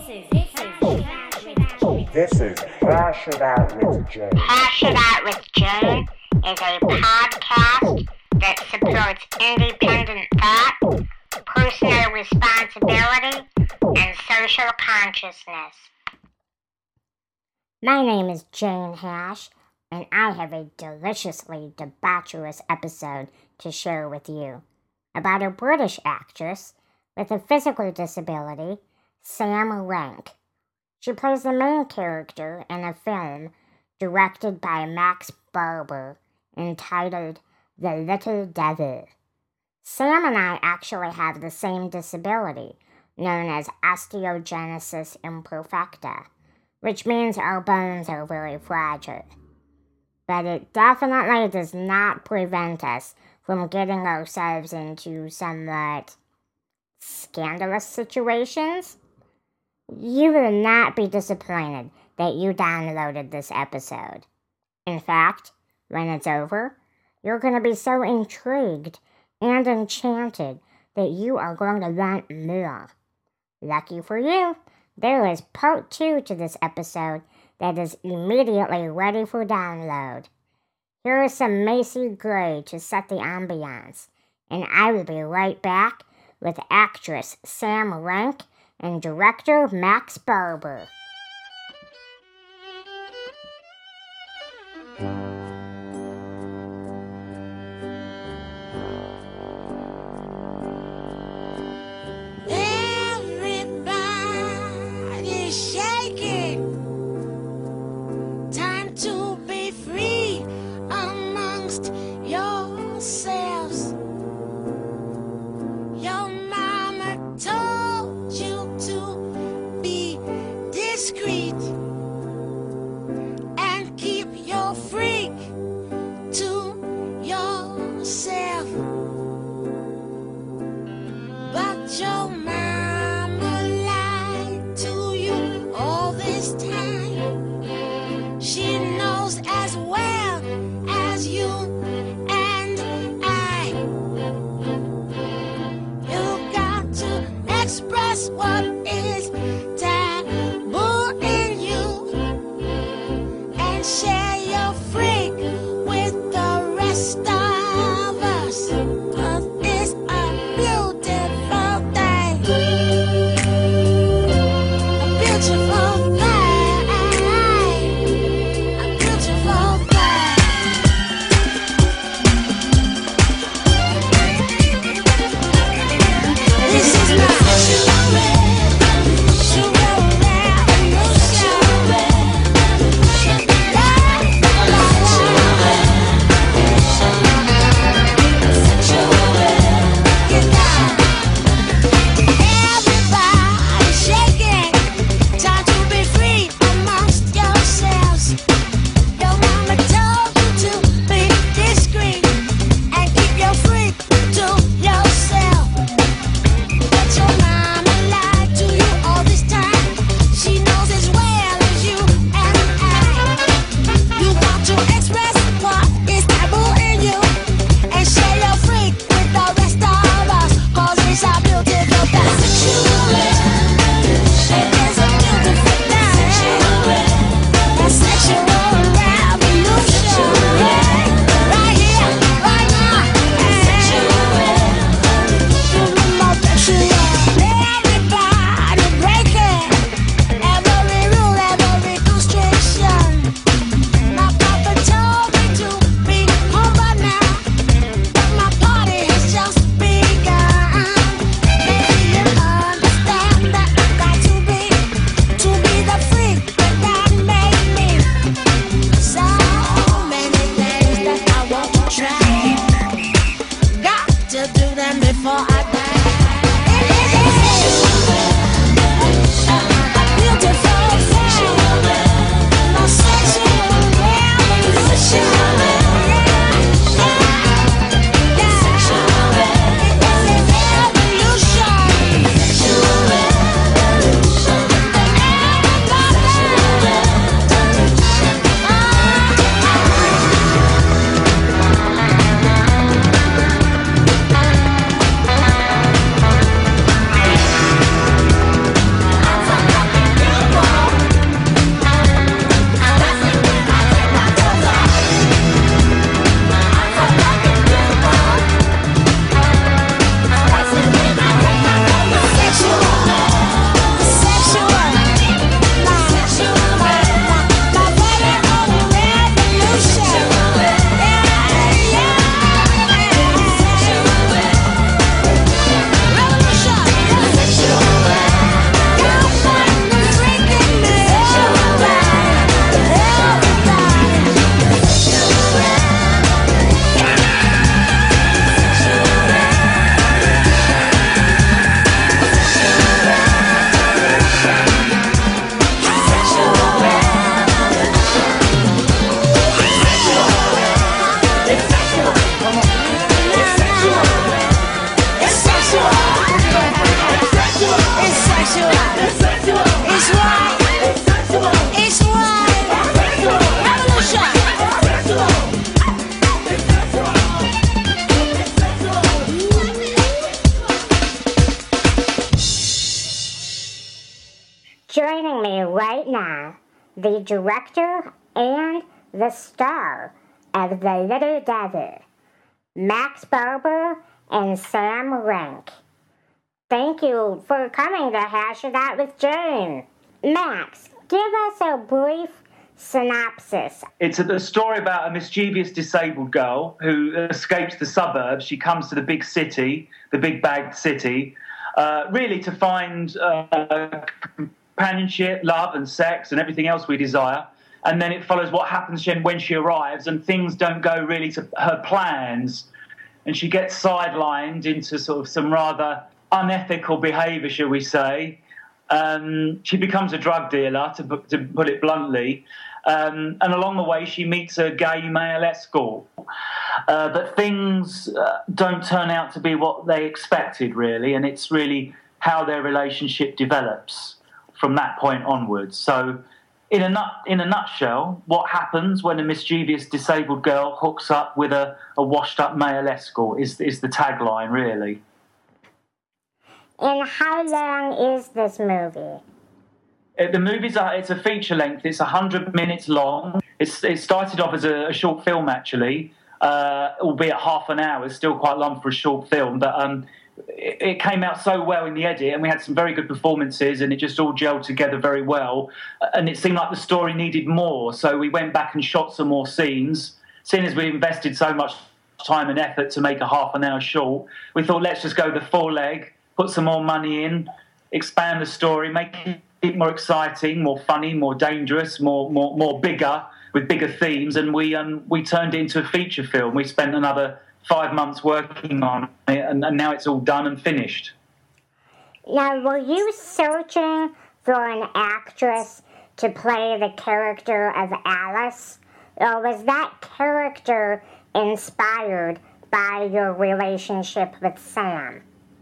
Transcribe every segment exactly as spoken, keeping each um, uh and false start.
This is Hash It Out with Jane. Hash It Out with Jane is a podcast that supports independent thought, personal responsibility, and social consciousness. My name is Jane Hash, and I have a deliciously debaucherous episode to share with you about a British actress with a physical disability, Sam Rank. She plays the main character in a film directed by Max Barber entitled The Little Devil. Sam and I actually have the same disability, known as osteogenesis imperfecta, which means our bones are very fragile. But it definitely does not prevent us from getting ourselves into somewhat scandalous situations. You will not be disappointed that you downloaded this episode. In fact, when it's over, you're going to be so intrigued and enchanted that you are going to want more. Lucky for you, there is part two to this episode that is immediately ready for download. Here is some Macy Gray to set the ambiance, and I will be right back with actress Sam Rank and director Max Barber. Everybody's shaking. Time to be free amongst yourselves. Your mama told you to be discreet and keep your freak to yourself. But your mama lied to you all this time. She knows as well as you and I. You got to express what is taboo in you and share your freak with the rest of us. 'Cause it's a beautiful thing. A beautiful thing. A beautiful thing. This is not chivalry. right now the director and the star of The Little Devil, Max Barber and Sam Rank. Thank you for coming to Hash It Out with Jane. Max, give us a brief synopsis. It's a, a story about a mischievous disabled girl who escapes the suburbs. She comes to the big city, the big bagged city, uh, really to find uh, companionship, love and sex and everything else we desire. And then it follows what happens when she arrives, and things don't go really to her plans. And she gets sidelined into sort of some rather unethical behaviour, shall we say. Um, she becomes a drug dealer, to, to put it bluntly. Um, and along the way, she meets a gay male escort. Uh, but things uh, don't turn out to be what they expected, really. And it's really how their relationship develops from that point onwards. So in a, nut, in a nutshell, what happens when a mischievous disabled girl hooks up with a, a washed-up male escort is, is the tagline, really. And how long is this movie? The movie's a, it's a feature length. It's one hundred minutes long. It's, it started off as a, a short film, actually, uh, albeit half an hour. It's still quite long for a short film, but um, it, it came out so well in the edit, and we had some very good performances, and it just all gelled together very well. And it seemed like the story needed more, so we went back and shot some more scenes. Seeing as we invested so much time and effort to make a half an hour short, we thought, let's just go the full leg, put some more money in, expand the story, make it more exciting, more funny, more dangerous, more more more bigger, with bigger themes, and we um we turned it into a feature film. We spent another five months working on it, and, and now it's all done and finished. Now, were you searching for an actress to play the character of Alice, or was that character inspired by your relationship with Sam?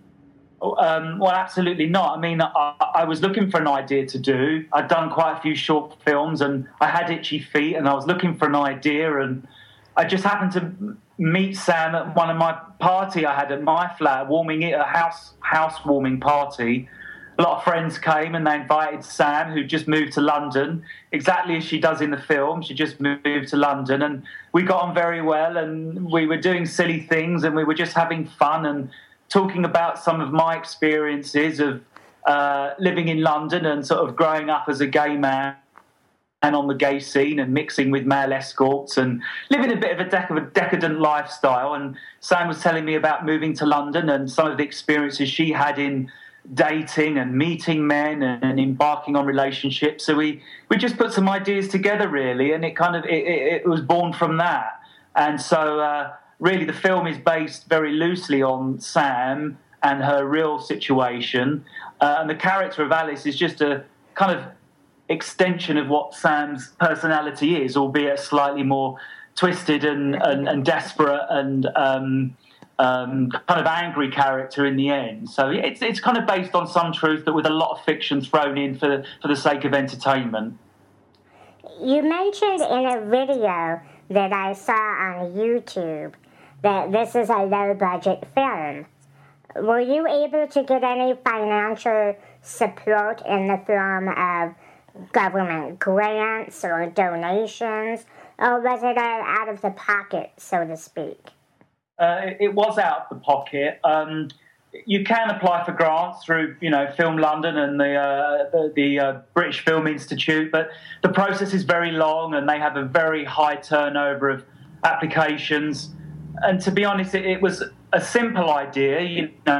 Um, well, absolutely not. I mean, I, I was looking for an idea to do. I'd done quite a few short films, and I had itchy feet, and I was looking for an idea, and I just happened to meet Sam at one of my party I had at my flat, warming it, a house housewarming party. A lot of friends came, and they invited Sam, who just moved to London, exactly as she does in the film. She just moved to London, and we got on very well, and we were doing silly things, and we were just having fun and talking about some of my experiences of uh, living in London and sort of growing up as a gay man and on the gay scene and mixing with male escorts and living a bit of a, dec- of a decadent lifestyle. And Sam was telling me about moving to London and some of the experiences she had in dating and meeting men and, and embarking on relationships. So we, we just put some ideas together, really, and it kind of it, it, it was born from that. And so uh, really, the film is based very loosely on Sam and her real situation. Uh, and the character of Alice is just a kind of extension of what Sam's personality is, albeit slightly more twisted and, and, and desperate and um, um, kind of angry character in the end. So it's it's kind of based on some truth, but with a lot of fiction thrown in for the, for the sake of entertainment. You mentioned in a video that I saw on YouTube that this is a low-budget film. Were you able to get any financial support in the form of government grants or donations, or was it all out of the pocket, so to speak? Uh, it, it was out of the pocket. Um, you can apply for grants through, you know, Film London and the uh, the, the uh, British Film Institute, but the process is very long and they have a very high turnover of applications. And to be honest, it, it was a simple idea, you know,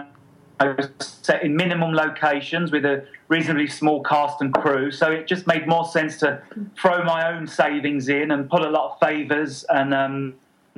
set in minimum locations with a reasonably small cast and crew. So it just made more sense to throw my own savings in and put a lot of favours. And um,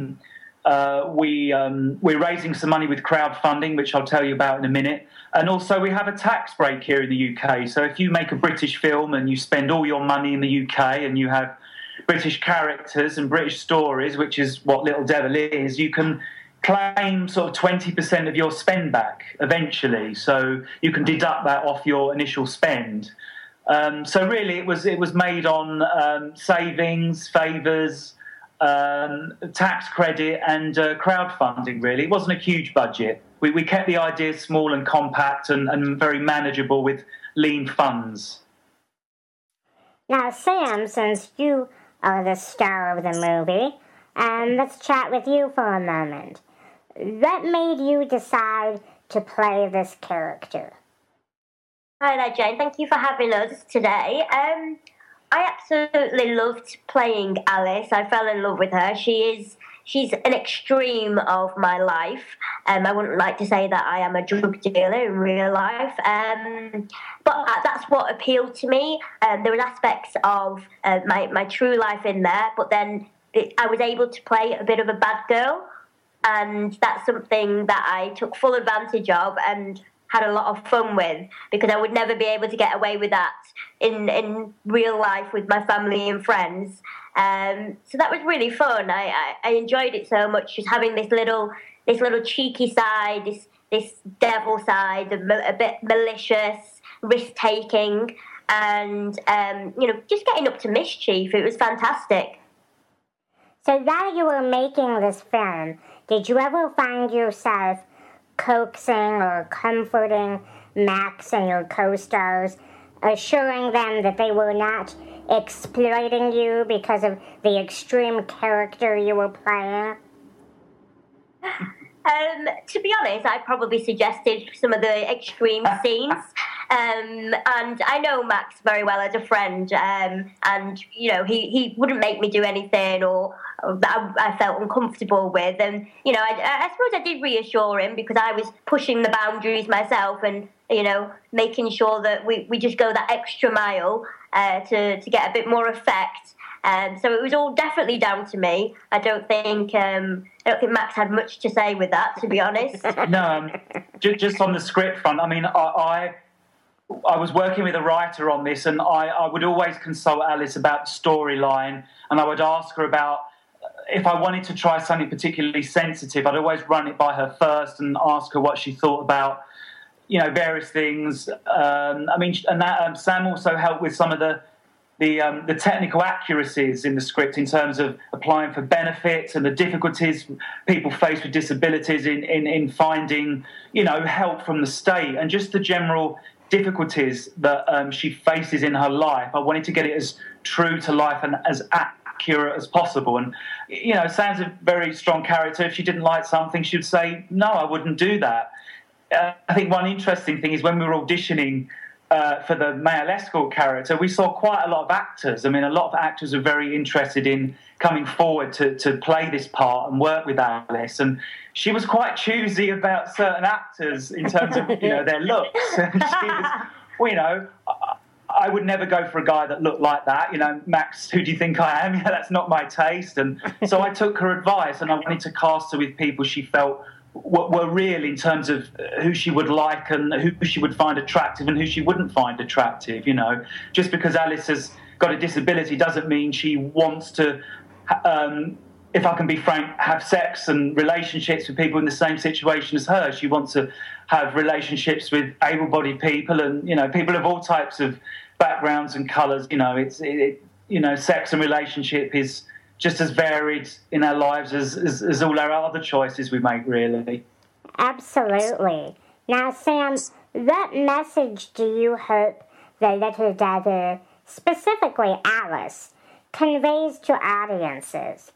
uh, we, um, we're raising some money with crowdfunding, which I'll tell you about in a minute. And also we have a tax break here in the U K. So if you make a British film and you spend all your money in the U K and you have British characters and British stories, which is what Little Devil is, you can claim sort of twenty percent of your spend back eventually. So you can deduct that off your initial spend. Um, so really it was it was made on um, savings, favours, um, tax credit and uh, crowdfunding, really. It wasn't a huge budget. We, we kept the idea small and compact and, and very manageable with lean funds. Now, Sam, since you are the star of the movie, um, let's chat with you for a moment. What made you decide to play this character? Hi there, Jane. Thank you for having us today. Um, I absolutely loved playing Alice. I fell in love with her. She is she's an extreme of my life. Um, I wouldn't like to say that I am a drug dealer in real life, um, but that's what appealed to me. Um, there were aspects of uh, my my true life in there, but then it, I was able to play a bit of a bad girl, and that's something that I took full advantage of and had a lot of fun with, because I would never be able to get away with that in in real life with my family and friends. Um, so that was really fun. I, I, I enjoyed it so much, just having this little this little cheeky side, this this devil side, a, a bit malicious, risk taking, and um, you know, just getting up to mischief. It was fantastic. So while you were making this film, did you ever find yourself coaxing or comforting Max and your co-stars, assuring them that they were not exploiting you because of the extreme character you were playing? Um, to be honest, I probably suggested some of the extreme scenes. Um, and I know Max very well as a friend, um, and you know he, he wouldn't make me do anything or, or that I, I felt uncomfortable with. And you know, I, I suppose I did reassure him, because I was pushing the boundaries myself, and you know, making sure that we, we just go that extra mile uh, to to get a bit more effect. Um, so it was all definitely down to me. I don't think um, I don't think Max had much to say with that, to be honest. No, um, ju- just on the script front, I mean, I, I I was working with a writer on this, and I, I would always consult Alice about the storyline, and I would ask her about if I wanted to try something particularly sensitive. I'd always run it by her first and ask her what she thought about, you know, various things. Um, I mean, and that um, Sam also helped with some of the the um, the technical accuracies in the script in terms of applying for benefits and the difficulties people face with disabilities in, in, in finding, you know, help from the state, and just the general difficulties that um, she faces in her life. I wanted to get it as true to life and as accurate as possible. And, you know, Sam's a very strong character. If she didn't like something, she'd say, no, I wouldn't do that. Uh, I think one interesting thing is when we were auditioning uh, for the male escort character, we saw quite a lot of actors. I mean, a lot of actors are very interested in coming forward to, to play this part and work with Alice. And she was quite choosy about certain actors in terms of, you know, their looks. she was, well, you know, I, I would never go for a guy that looked like that. You know, Max, who do you think I am? Yeah, that's not my taste. And so I took her advice, and I wanted to cast her with people she felt were real in terms of who she would like and who she would find attractive and who she wouldn't find attractive. You know, just because Alice has got a disability doesn't mean she wants to, um, if I can be frank, have sex and relationships with people in the same situation as her. She wants to have relationships with able-bodied people and, you know, people of all types of backgrounds and colours. You know, it's it, you know, sex and relationship is just as varied in our lives as, as, as all our other choices we make, really. Absolutely. Now, Sam, what message do you hope the Little Devil, specifically Alice, conveys to audiences?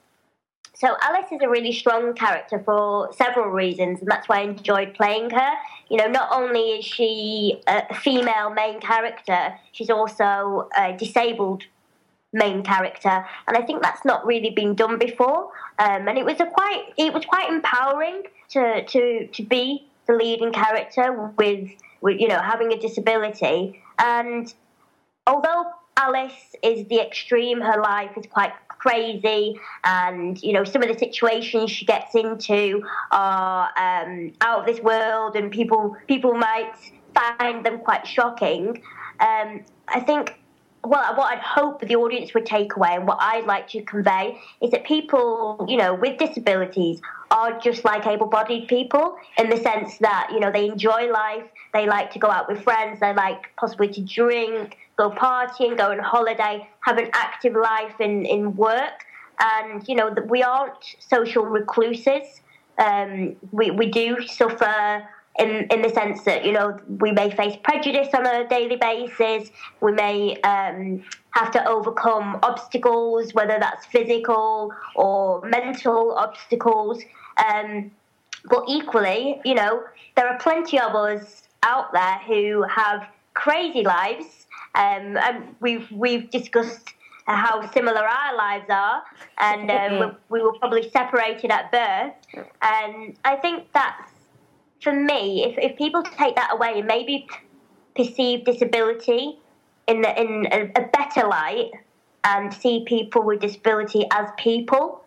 So Alice is a really strong character for several reasons, and that's why I enjoyed playing her. You know, not only is she a female main character, she's also a disabled main character, and I think that's not really been done before. Um, and it was a quite, it was quite empowering to to to be the leading character with, with you know, having a disability. And although Alice is the extreme, her life is quite crazy, and you know, some of the situations she gets into are um, out of this world, and people people might find them quite shocking. Um, I think. Well, what I'd hope the audience would take away, and what I'd like to convey, is that people, you know, with disabilities are just like able-bodied people, in the sense that, you know, they enjoy life, they like to go out with friends, they like possibly to drink, go partying, go on holiday, have an active life in, in work. And, you know, that we aren't social recluses. Um, we, we do suffer in in the sense that, you know, we may face prejudice on a daily basis. We may, um, have to overcome obstacles, whether that's physical or mental obstacles. Um, but equally, you know, there are plenty of us out there who have crazy lives, um, and we've we've discussed how similar our lives are, and um, we, we were probably separated at birth. And I think that's, for me, if, if people take that away and maybe perceive disability in the, in a, a better light and see people with disability as people,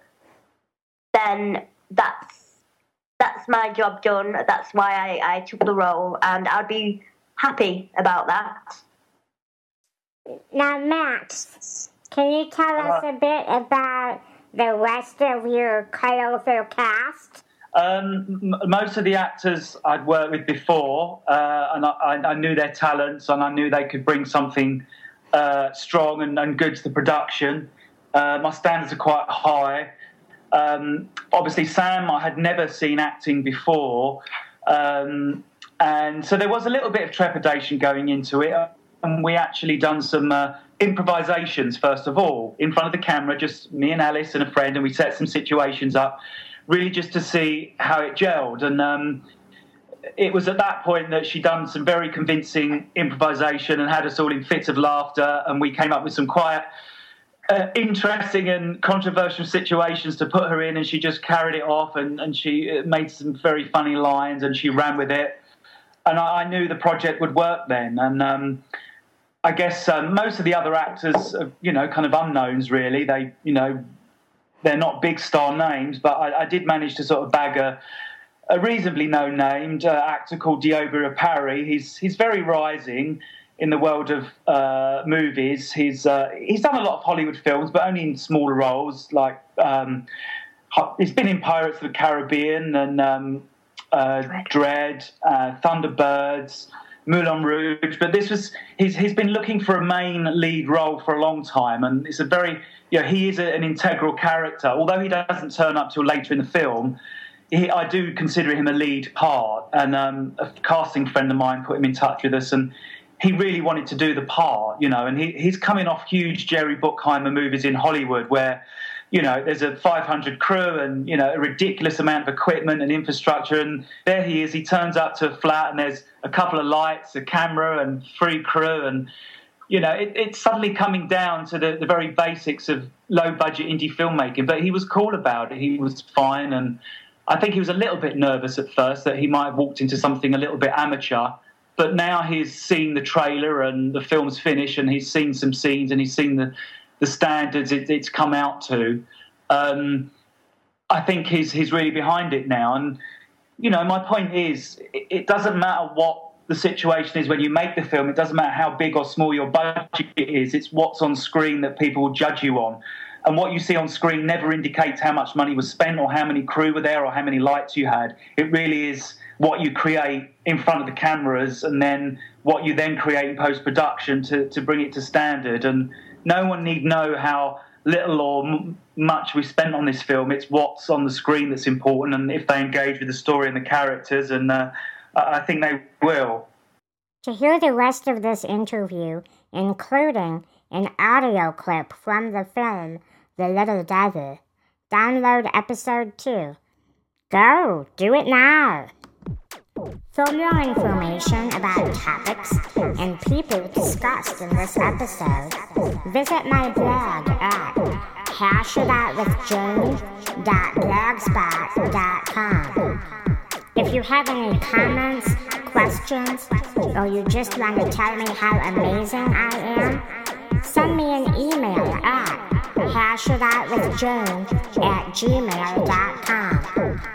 then that's that's my job done. That's why I, I took the role, and I'd be happy about that. Now, Matt, can you tell us a bit about the rest of your colorful cast? Um, m- most of the actors I'd worked with before, uh, and I, I knew their talents, and I knew they could bring something uh, strong and, and good to the production. Uh, my standards are quite high. Um, obviously, Sam, I had never seen acting before, um, and so there was a little bit of trepidation going into it. And we actually done some uh, improvisations, first of all, in front of the camera, just me and Alice and a friend, and we set some situations up, really just to see how it gelled. And um, it was at that point that she done some very convincing improvisation and had us all in fits of laughter, and we came up with some quite uh, interesting and controversial situations to put her in, and she just carried it off, and, and she made some very funny lines, and she ran with it. And I, I knew the project would work then. And um, I guess um, most of the other actors are, you know, kind of unknowns, really. They, you know, they're not big star names, but I, I did manage to sort of bag a, a reasonably known named uh, actor called Diogo Apari. He's he's very rising in the world of uh, movies. He's uh, he's done a lot of Hollywood films, but only in smaller roles. Like um, he's been in Pirates of the Caribbean and um, uh, Dread, uh, Thunderbirds, Moulin Rouge. But this was he's he's been looking for a main lead role for a long time, and it's a very you know, he is a, an integral character. Although he doesn't turn up till later in the film, he, I do consider him a lead part. And um, a casting friend of mine put him in touch with us, and he really wanted to do the part, you know. And he, he's coming off huge Jerry Bruckheimer movies in Hollywood, where you know there's a five hundred crew and you know a ridiculous amount of equipment and infrastructure. And there he is. He turns up to a flat, and there's a couple of lights, a camera, and free crew, and you know, it, it's suddenly coming down to the, the very basics of low-budget indie filmmaking. But he was cool about it. He was fine. And I think he was a little bit nervous at first that he might have walked into something a little bit amateur. But now he's seen the trailer and the film's finished, and he's seen some scenes, and he's seen the, the standards it, it's come out to. Um, I think he's, he's really behind it now. And, you know, my point is, it, it doesn't matter what the situation is when you make the film. It doesn't matter how big or small your budget is. It's what's on screen that people will judge you on. And what you see on screen never indicates how much money was spent or how many crew were there or how many lights you had. It really is what you create in front of the cameras and then what you then create in post-production to, to bring it to standard. And no one need know how little or m- much we spent on this film. It's what's on the screen that's important, and if they engage with the story and the characters, and uh, I think they will. To hear the rest of this interview, including an audio clip from the film The Little Devil, download episode two. Go, do it now! For more information about topics and people discussed in this episode, visit my blog at hashitoutwithjoan dot blogspot dot com. If you have any comments, questions, or you just want to tell me how amazing I am, send me an email at hashitoutwithjoan at gmail dot com.